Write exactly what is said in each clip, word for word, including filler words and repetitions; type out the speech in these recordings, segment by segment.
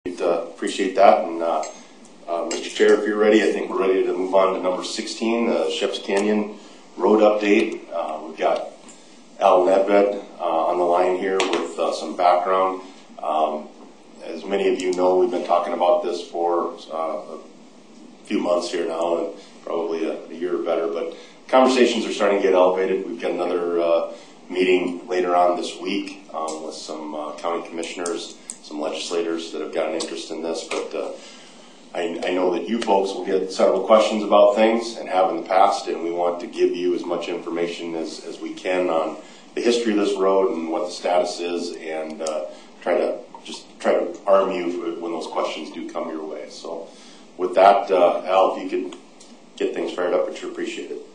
Uh, appreciate that. And uh, uh, Mister Chair, if you're ready, I think we're ready to move on to number sixteen, the Sheps Canyon Road update. Uh, we've got Al Nedved uh, on the line here with uh, some background. Um, as many of you know, we've been talking about this for uh, a few months here now, and probably a, a year or better, but conversations are starting to get elevated. We've got another uh, meeting later on this week um, with some uh, county commissioners, some legislators that have got an interest in this, but uh, I, I know that you folks will get several questions about things and have in the past, and we want to give you as much information as, as we can on the history of this road and what the status is, and uh, try to just try to arm you when those questions do come your way. So with that, uh, Al, if you could get things fired up, I'd sure appreciate it.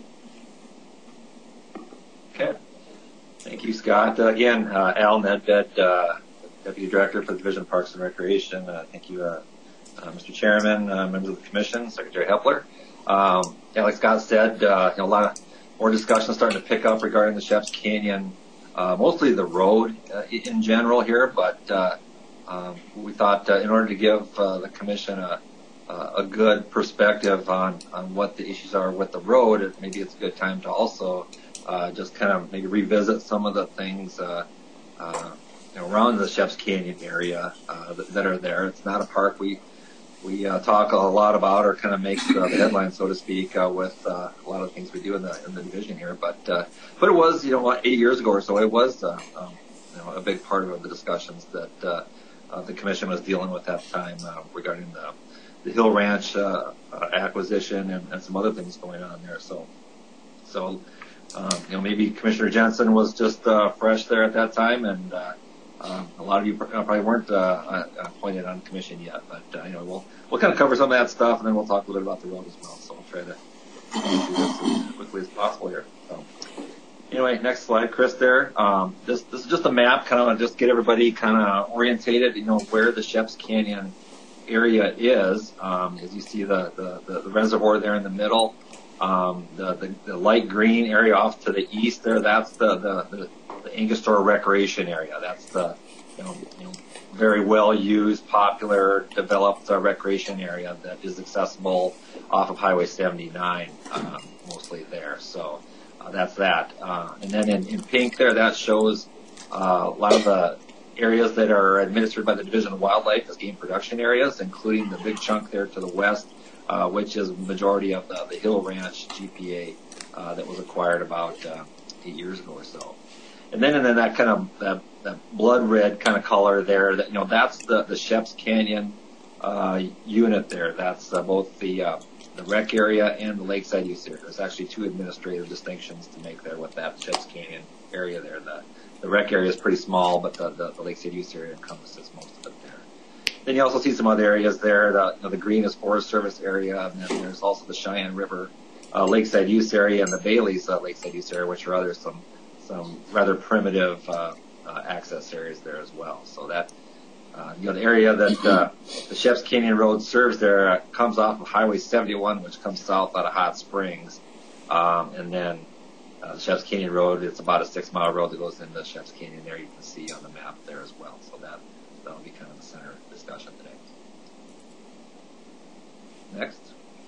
Okay. Thank you, Scott. Uh, again, uh, Al Nedved, uh, Deputy Director for the Division of Parks and Recreation. Uh, thank you, uh, uh, Mister Chairman, uh, members of the Commission, Secretary Hepler. Um, yeah, like Scott said, uh, you know, a lot of more discussion starting to pick up regarding the Sheps Canyon, uh, mostly the road uh, in general here, but uh, um, we thought uh, in order to give uh, the Commission a, a good perspective on, on what the issues are with the road, maybe it's a good time to also uh, just kind of maybe revisit some of the things uh, uh, you know, around the Sheps Canyon area uh, that, that are there. It's not a park we we uh, talk a lot about or kind of make uh, the headlines, so to speak, uh, with uh, a lot of the things we do in the in the division here. But uh, but it was, you know, what, eight years ago or so, it was uh, um, you know, a big part of the discussions that uh, uh, the commission was dealing with at the time uh, regarding the the Hill Ranch uh, uh, acquisition and, and some other things going on there. So so um, you know, maybe Commissioner Jensen was just uh, fresh there at that time, and uh, Um, a lot of you probably weren't uh, appointed on the commission yet, but uh, you know, we'll we'll kind of cover some of that stuff, and then we'll talk a little bit about the road as well. So I'll try to do this as quickly as possible here. So anyway, next slide, Chris. There, um, this this is just a map, kind of just get everybody kind of orientated. You know where the Sheps Canyon area is. Um, as you see the, the the the reservoir there in the middle, um, the, the the light green area off to the east there. That's the the, the the Angostura Recreation Area. That's the, you know, you know very well used, popular, developed uh, recreation area that is accessible off of Highway seventy-nine, um, mostly there. So uh, that's that. Uh, and then in, in pink there, that shows uh, a lot of the areas that are administered by the Division of Wildlife as game production areas, including the big chunk there to the west, uh, which is the majority of the, the Hill Ranch G P A uh, that was acquired about uh, eight years ago or so. And then, and then that kind of that, that blood red kind of color there, that you know, that's the the Sheps Canyon uh, unit there. That's uh, both the uh, the rec area and the lakeside use area. There's actually two administrative distinctions to make there with that Sheps Canyon area there. The the rec area is pretty small, but the, the, the lakeside use area encompasses most of it there. Then you also see some other areas there. The, you know, the green is Forest Service area, and then there's also the Cheyenne River uh, lakeside use area and the Bailey's uh, lakeside use area, which are other some. some rather primitive uh, uh, access areas there as well. So that, uh, you know, the area that uh, the Sheps Canyon Road serves there uh, comes off of Highway seventy-one, which comes south out of Hot Springs. Um, and then uh, the Sheps Canyon Road, it's about a six-mile road that goes into Sheps Canyon there. You can see on the map there as well. So that, that'll be kind of the center of the discussion today. Next.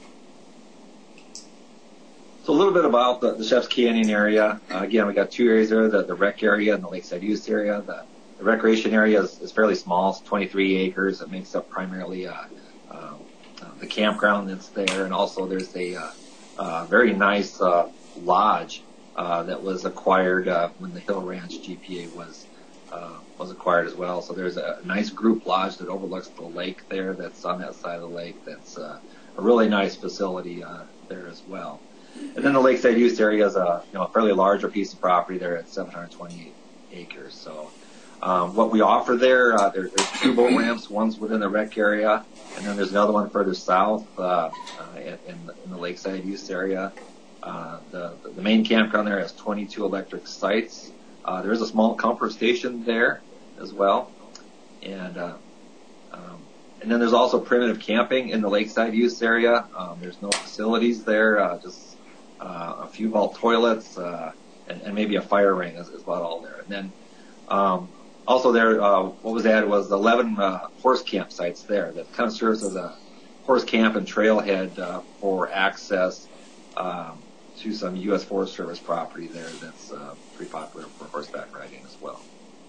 So a little bit about the, the Sheps Canyon area. Uh, again, we got two areas there, the, the rec area and the lakeside use area. The, the recreation area is, is fairly small. It's twenty-three acres. It makes up primarily uh, uh, uh, the campground that's there, and also there's a uh, uh, very nice uh, lodge uh, that was acquired uh, when the Hill Ranch G P A was uh, was acquired as well. So there's a nice group lodge that overlooks the lake there. That's on that side of the lake. That's uh, a really nice facility uh, there as well. And then the lakeside use area is a, you know, a fairly larger piece of property there at seven hundred twenty-eight acres. So um, what we offer there, uh, there, there's two boat ramps. One's within the rec area, and then there's another one further south uh, uh, in, the, in the lakeside use area. Uh, the, the main campground there has twenty-two electric sites. Uh, there is a small comfort station there as well. And uh, um, and then there's also primitive camping in the lakeside use area. Um, there's no facilities there, uh, just Uh, a few vault toilets, uh, and, and maybe a fire ring is, is about all there. And then um, also there, uh, what was added was eleven uh, horse campsites there that kind of serves as a horse camp and trailhead uh, for access um, to some U S Forest Service property there that's uh, pretty popular for horseback riding as well.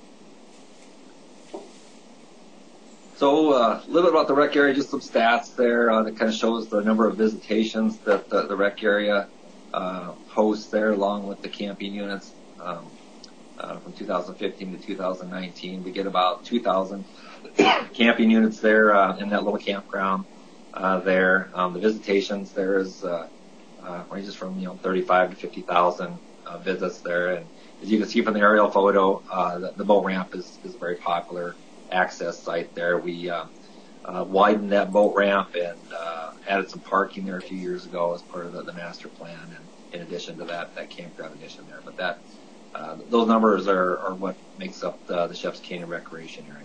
So uh, a little bit about the rec area, just some stats there uh, that kind of shows the number of visitations that the, the rec area uh, hosts there, along with the camping units. Um, uh, from two thousand fifteen to two thousand nineteen, we get about two thousand camping units there uh, in that little campground uh, there. Um, the visitations there is uh, uh, ranges from you know thirty-five to fifty thousand uh, visits there, and as you can see from the aerial photo, uh, the, the boat ramp is is very popular access site there. We uh, uh, widened that boat ramp and uh, added some parking there a few years ago as part of the, the master plan, and in addition to that, that campground addition there. But that uh, those numbers are, are what makes up the, the Sheph's Canyon Recreation Area.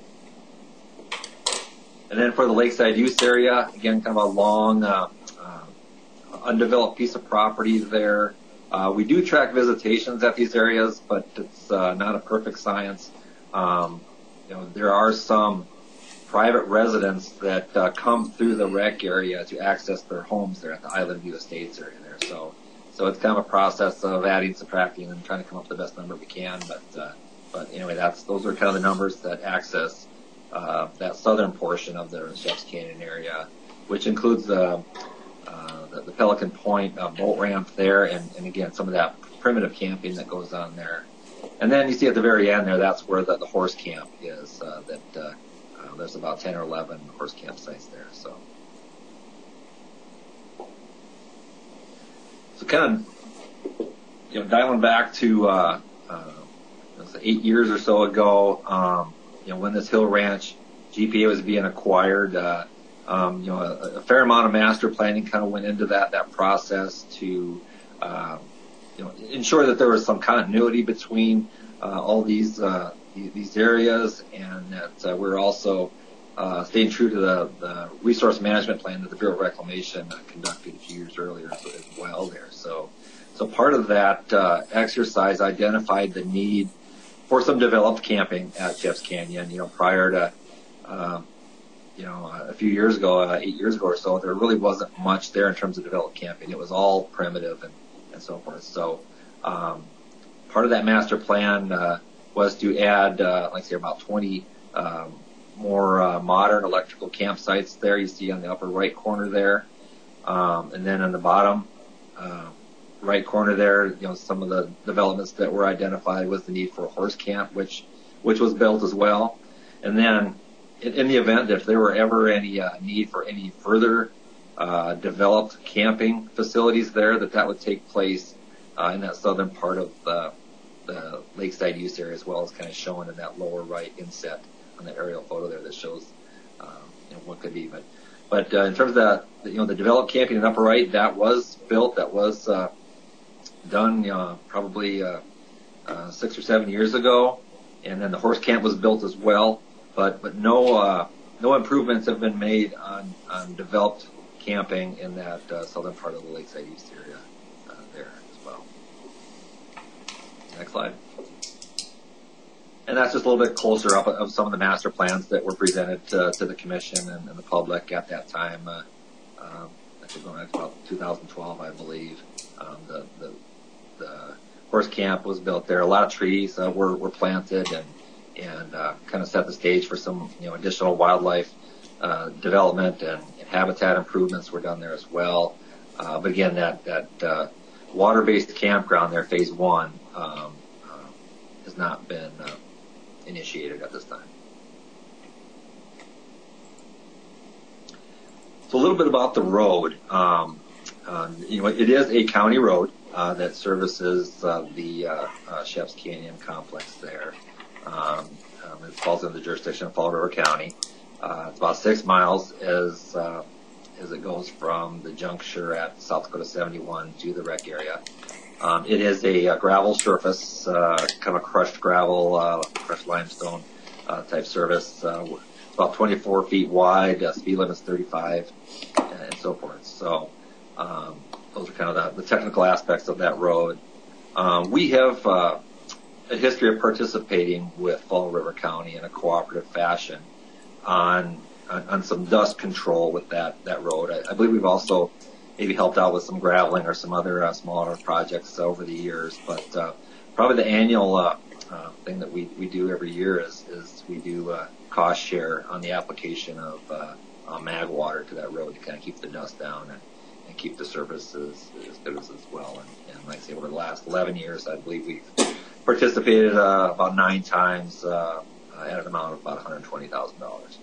And then for the lakeside use area, again, kind of a long, uh, uh, undeveloped piece of property there. Uh, we do track visitations at these areas, but it's uh, not a perfect science. Um, You know, there are some private residents that uh, come through the rec area to access their homes there at the Island View Estates area there. So, so it's kind of a process of adding, subtracting, and trying to come up with the best number we can. But, uh, but anyway, that's those are kind of the numbers that access uh, that southern portion of the Sheph's Canyon area, which includes the uh, the, the Pelican Point uh, boat ramp there, and, and again some of that primitive camping that goes on there. And then you see at the very end there, that's where the, the horse camp is. Uh, that uh, uh, there's about ten or eleven horse campsites there. So, so kind of, you know, dialing back to uh, uh, eight years or so ago, um, you know, when this Hill Ranch G P A was being acquired, uh, um, you know, a, a fair amount of master planning kind of went into that that process to. Uh, You know, ensure that there was some continuity between uh, all these uh, these areas, and that uh, we're also uh, staying true to the, the resource management plan that the Bureau of Reclamation uh, conducted a few years earlier as well. There, so so part of that uh, exercise identified the need for some developed camping at Sheph's Canyon. You know, prior to uh, you know a few years ago, uh, eight years ago or so, there really wasn't much there in terms of developed camping. It was all primitive and and so forth. So um, part of that master plan uh, was to add, uh, like I say, about twenty um, more uh, modern electrical campsites there. You see on the upper right corner there, um, and then on the bottom uh, right corner there, you know, some of the developments that were identified was the need for a horse camp, which which was built as well. And then in, in the event that if there were ever any uh, need for any further Uh, developed camping facilities there, that that would take place uh, in that southern part of the, the lakeside use area, as well as kind of shown in that lower right inset on the aerial photo there that shows um, you know, what could be. But but uh, in terms of the, you know the developed camping in the upper right, that was built, that was uh, done you know, probably uh, uh, six or seven years ago, and then the horse camp was built as well. But but no uh, no improvements have been made on on developed camping in that uh, southern part of the lakeside east area uh, there as well. Next slide. And that's just a little bit closer up of some of the master plans that were presented to, to the commission and, and the public at that time. Uh, um, I think going back to about two thousand twelve, I believe. Um, the, the the horse camp was built there. A lot of trees uh, were were planted and and uh, kind of set the stage for some you know additional wildlife uh, development and habitat improvements were done there as well. Uh, but again, that, that, uh, water-based campground there, phase one, um, uh, has not been, uh, initiated at this time. So a little bit about the road. Um, uh, you know, it is a county road, uh, that services, uh, the, uh, uh, Sheph's Canyon complex there. Um, um, it falls under the jurisdiction of Fall River County. Uh, it's about six miles as uh, as it goes from the juncture at South Dakota seventy-one to the rec area. Um, it is a, a gravel surface, uh, kind of crushed gravel, uh, crushed limestone uh, type surface. Uh, it's about twenty-four feet wide. Uh, speed limit is thirty-five, and so forth. So um, those are kind of the, the technical aspects of that road. Um, we have uh, a history of participating with Fall River County in a cooperative fashion on on, on some dust control with that that road. I, I believe we've also maybe helped out with some graveling or some other uh, smaller projects over the years. But uh, probably the annual uh, uh, thing that we, we do every year is, is we do uh, cost share on the application of uh, uh, mag water to that road to kind of keep the dust down and, and keep the surface as, as good as, as well. And, and like I say, over the last eleven years, I believe we've participated uh, about nine times uh, at an amount of about one hundred twenty thousand dollars.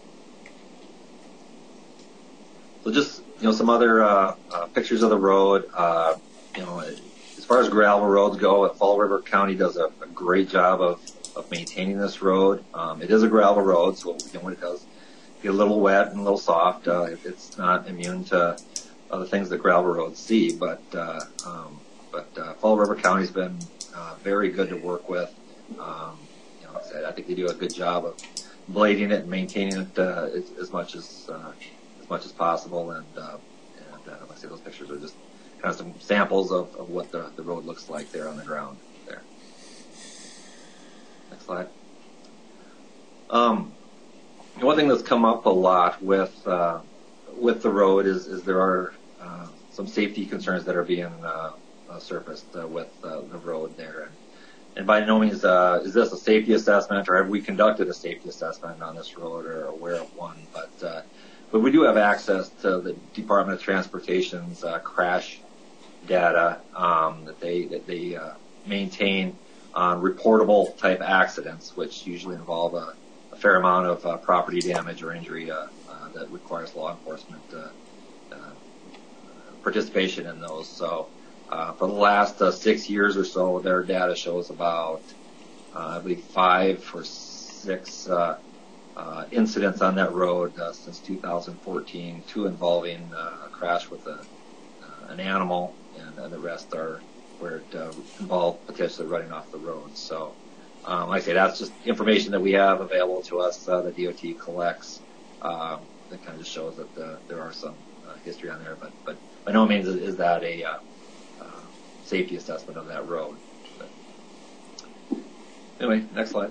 So just, you know, some other uh, uh, pictures of the road. Uh, you know, as far as gravel roads go, Fall River County does a, a great job of, of maintaining this road. Um, it is a gravel road, so you know, when it does get a little wet and a little soft, uh, it, it's not immune to other things that gravel roads see. But uh, um, but uh, Fall River County's been uh, very good to work with. Um, you know, like I said, I think they do a good job of blading it and maintaining it uh, as, as much as uh, as much as possible. And, uh, and uh, like I say, those pictures are just kind of some samples of, of what the, the road looks like there on the ground there. Next slide. Um, one thing that's come up a lot with uh, with the road is, is there are uh, some safety concerns that are being uh, uh, surfaced uh, with uh, the road there. And, and by no means uh, is this a safety assessment, or have we conducted a safety assessment on this road or aware of one, but uh, But we do have access to the Department of Transportation's uh, crash data um, that they that they uh, maintain on reportable type accidents, which usually involve a, a fair amount of uh, property damage or injury uh, uh, that requires law enforcement uh, uh, participation in those. So uh, for the last uh, six years or so, their data shows about uh, I believe five or six. Uh, Uh, incidents on that road uh, since two thousand fourteen, two involving uh, a crash with a, uh, an animal, and, and the rest are where it uh, involved potentially running off the road. So, um, like I say, that's just information that we have available to us. Uh, the D O T collects. Uh, that kind of just shows that the, there are some uh, history on there, but but by no means is, is that a uh, uh, safety assessment of that road. But anyway, next slide.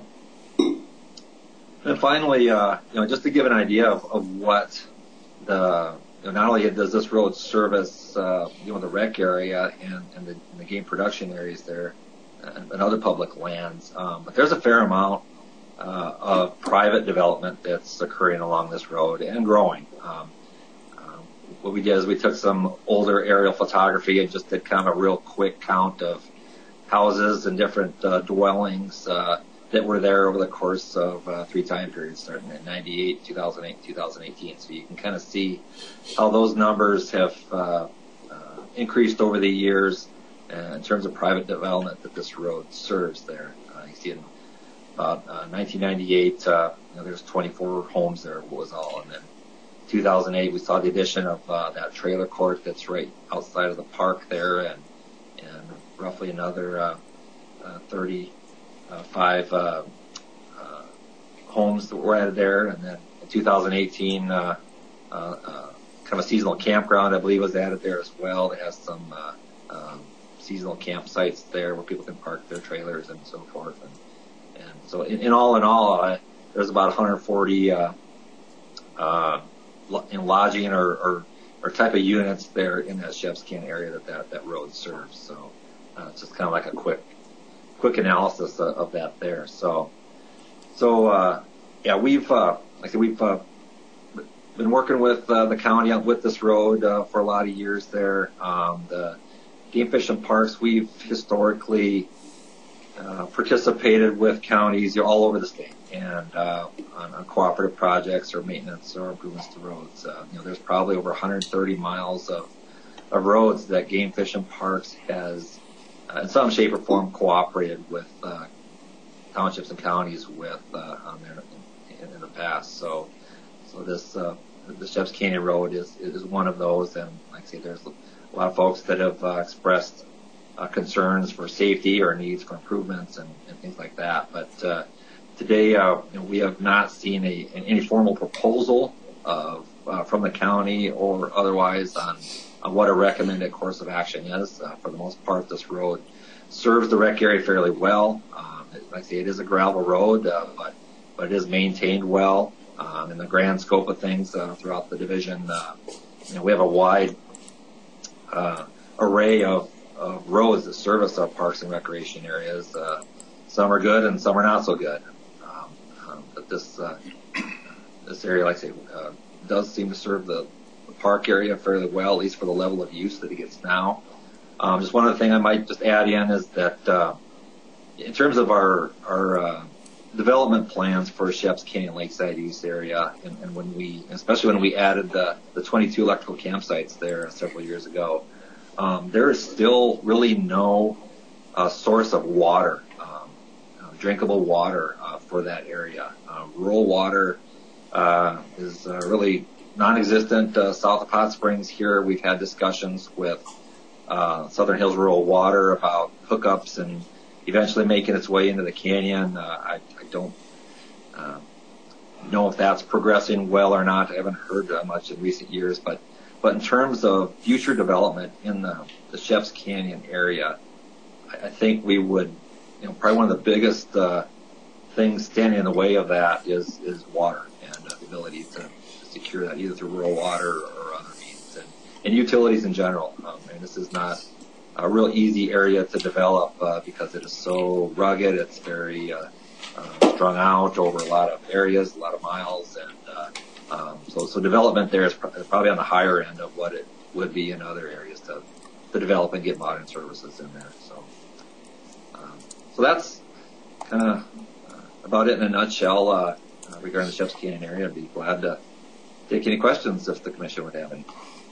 And finally, uh, you know, just to give an idea of, of what the, you know, not only does this road service, uh, you know, the rec area and, and, the, and the game production areas there and, and other public lands, um, but there's a fair amount uh, of private development that's occurring along this road and growing. Um, um, what we did is we took some older aerial photography and just did kind of a real quick count of houses and different uh, dwellings uh, that were there over the course of uh, three time periods, starting in ninety-eight, two thousand eight, two thousand eighteen. So you can kind of see how those numbers have uh, uh, increased over the years uh, in terms of private development that this road serves there. Uh, you see in about uh, nineteen ninety-eight, uh, you know, there's twenty-four homes there was all. And then two thousand eight, we saw the addition of uh, that trailer court that's right outside of the park there, and, and roughly another uh, uh, thirty Uh, five uh, uh, homes that were added there, and then in two thousand eighteen, uh, uh, uh, kind of a seasonal campground, I believe, was added there as well. It has some uh, um, seasonal campsites there where people can park their trailers and so forth. And, and so, in, in all in all, uh, there's about one hundred forty uh, uh, in lodging or, or, or type of units there in that Sheps Can area that, that that road serves. So uh, it's just kind of like a quick. quick analysis of, of that there. So, so, uh, yeah, we've, uh, like I said, we've, uh, been working with, uh, the county on with this road, uh, for a lot of years there. Um, the Game Fish and Parks, we've historically, uh, participated with counties, you know, all over the state and, uh, on, on cooperative projects or maintenance or improvements to roads. Uh, you know, there's probably over one hundred thirty miles of, of roads that Game Fish and Parks has, Uh, in some shape or form cooperated with uh, townships and counties with uh, on there in, in the past. So, so this uh, the Sheps Canyon Road is is one of those, and like I say, there's a lot of folks that have uh, expressed uh, concerns for safety or needs for improvements and, and things like that. But uh, today, uh, you know, we have not seen a any formal proposal of uh, from the county or otherwise on. on what a recommended course of action is. Uh, for the most part, this road serves the rec area fairly well. Um, it, like I say, it is a gravel road, uh, but but it is maintained well. Um, in the grand scope of things uh, throughout the division, uh, you know, we have a wide uh, array of, of roads that service our parks and recreation areas. Uh, some are good and some are not so good. Um, um, but this uh, this area, like I say, uh, does seem to serve the, the park area fairly well, at least for the level of use that it gets now. Um, just one other thing I might just add in is that uh, in terms of our our uh, development plans for Sheps Canyon Lakeside use area, and, and when we, especially when we added the, the twenty-two electrical campsites there several years ago, um, there is still really no uh, source of water, um, uh, drinkable water uh, for that area. Uh, rural water uh, is uh, really non-existent uh, south of Hot Springs here. We've had discussions with uh, Southern Hills Rural Water about hookups and eventually making its way into the canyon. Uh, I, I don't uh, know if that's progressing well or not. I haven't heard uh, much in recent years, but but in terms of future development in the, the Sheps Canyon area, I, I think we would, you know, probably one of the biggest uh, things standing in the way of that is is water and uh, the ability to, to secure that either through rural water or other means, and, and utilities in general. Um, and this is not a real easy area to develop uh, because it is so rugged. It's very uh, uh, strung out over a lot of areas, a lot of miles, and uh, um, so so development there is pr- probably on the higher end of what it would be in other areas to, to develop and get modern services in there. So um, so that's kind of uh, about it in a nutshell uh, uh, regarding the Sheps Canyon area. I'd be glad to take any questions if the commission would have any.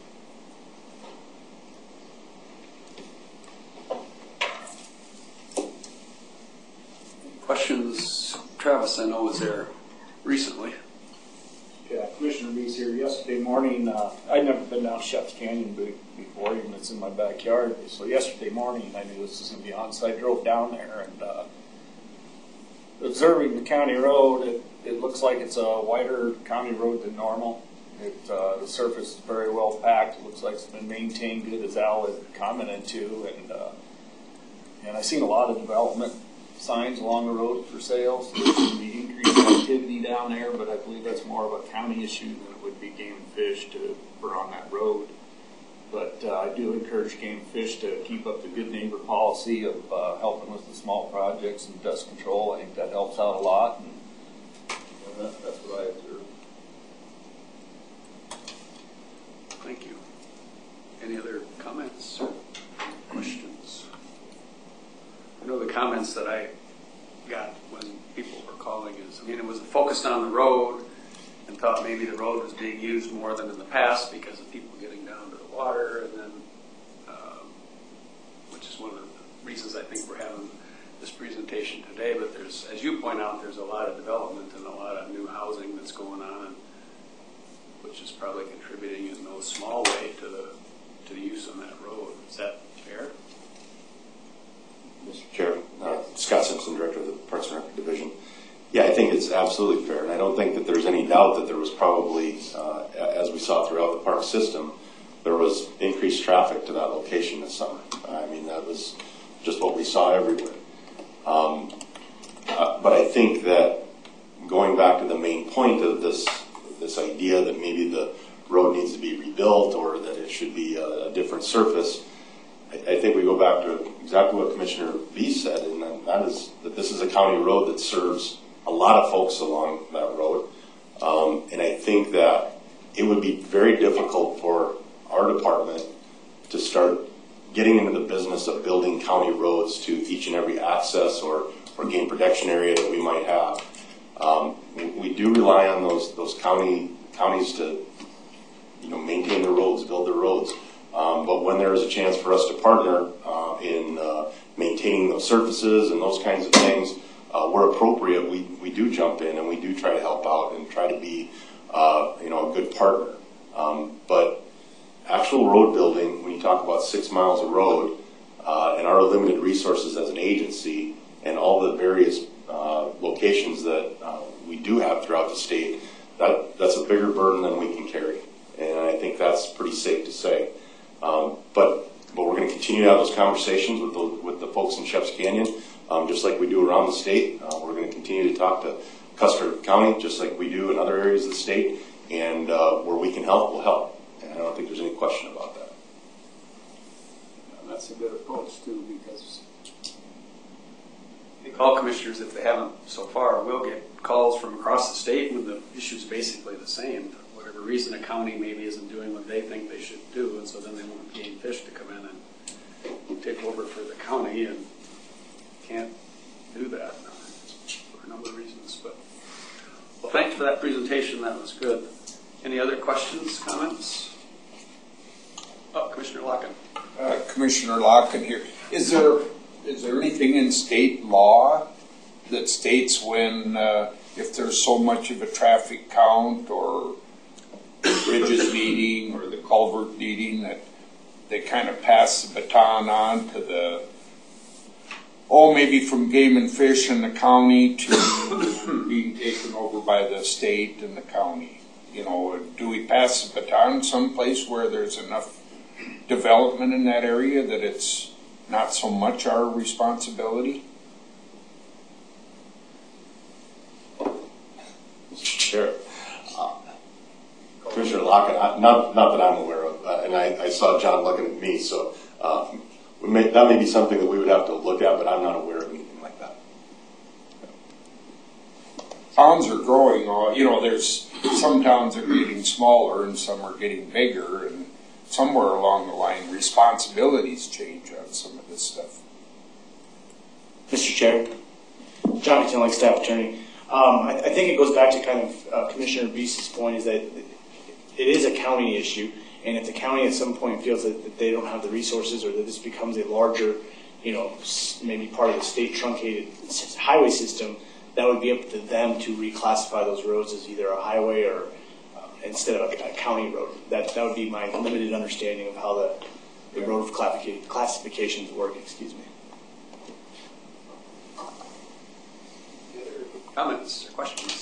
Questions? Travis, I know, was there recently. Yeah, Commissioner Reese here. Yesterday morning, uh, I'd never been down Sheps Canyon before, even it's in my backyard. So yesterday morning, I knew this was going to be on, so I drove down there and uh, observing the county road. It, it looks like it's a wider county road than normal. It, uh, the surface is very well packed. It looks like it's been maintained good, as Al had commented to, and uh, and I've seen a lot of development signs along the road for sale, so there should be increased activity down there, but I believe that's more of a county issue than it would be Game and Fish to put on that road. But uh, I do encourage Game and Fish to keep up the good neighbor policy of uh, helping with the small projects and dust control. I think that helps out a lot, and you know, that, that's what I observe. Thank you. Any other comments or questions? I know the comments that I got when people were calling is, I mean, it was focused on the road and thought maybe the road was being used more than in the past because of people getting down to the water, and then, um, which is one of the reasons I think we're having this presentation today. But there's, as you point out, there's a lot of development and a lot of new housing that's going on, which is probably contributing in no small way to the to the use on that road. Is that fair? Mister Chair, uh, Scott Simpson, Director of the Parks and Rec Division. Yeah, I think it's absolutely fair, and I don't think that there's any doubt that there was probably, uh, as we saw throughout the park system, there was increased traffic to that location this summer. I mean, that was just what we saw everywhere. Um, uh, but I think that going back to the main point of this, this idea that maybe the road needs to be rebuilt or that it should be a, a different surface, I think we go back to exactly what Commissioner Vees said, and that is that this is a county road that serves a lot of folks along that road. Um, and I think that it would be very difficult for our department to start getting into the business of building county roads to each and every access or, or game protection area that we might have. Um, we, we do rely on those those county counties to, you know, maintain the roads, build the roads. Um, but when there is a chance for us to partner uh, in uh, maintaining those surfaces and those kinds of things, uh, where appropriate, we, we do jump in and we do try to help out and try to be, uh, you know, a good partner. Um, but actual road building, when you talk about six miles of road uh, and our limited resources as an agency and all the various uh, locations that uh, we do have throughout the state, that that's a bigger burden than we can carry. And I think that's pretty safe to say. Um, but but we're going to continue to have those conversations with the, with the folks in Sheph's Canyon, um, just like we do around the state. Uh, we're going to continue to talk to Custer County, just like we do in other areas of the state, and uh, where we can help, we'll help. And I don't think there's any question about that. And that's a good approach too, because I think all commissioners, if they haven't so far, will get calls from across the state when the issue's basically the same. For whatever reason, a county maybe isn't doing what they think they should do, and so then they want game fish to come in and take over for the county, and can't do that for a number of reasons. But well, thanks for that presentation. That was good. Any other questions, comments? Oh, Commissioner Locken. Uh, Commissioner Locken here. Is there is there anything in state law that states when uh, if there's so much of a traffic count or bridges needing or the culvert needing that they kind of pass the baton on to the oh maybe from Game and Fish in the county to being taken over by the state and the county? You know, do we pass the baton someplace where there's enough development in that area that it's not so much our responsibility? Sure. Uh, Commissioner Locken, I, not, not that I'm aware of, uh, and I, I saw John looking at me, so uh, we may, that may be something that we would have to look at, but I'm not aware of anything like that. Towns are growing, all, you know, there's some towns are getting smaller and some are getting bigger, and somewhere along the line responsibilities change on some of this stuff. Mister Chair, John Katinlik, staff attorney. Um, I, I think it goes back to kind of uh, Commissioner Beast's point is that it is a county issue, and if the county at some point feels that, that they don't have the resources or that this becomes a larger, you know, maybe part of the state truncated highway system, that would be up to them to reclassify those roads as either a highway or uh, instead of a, a county road. That that would be my limited understanding of how the, the road of classifications work. Excuse me. Comments or questions?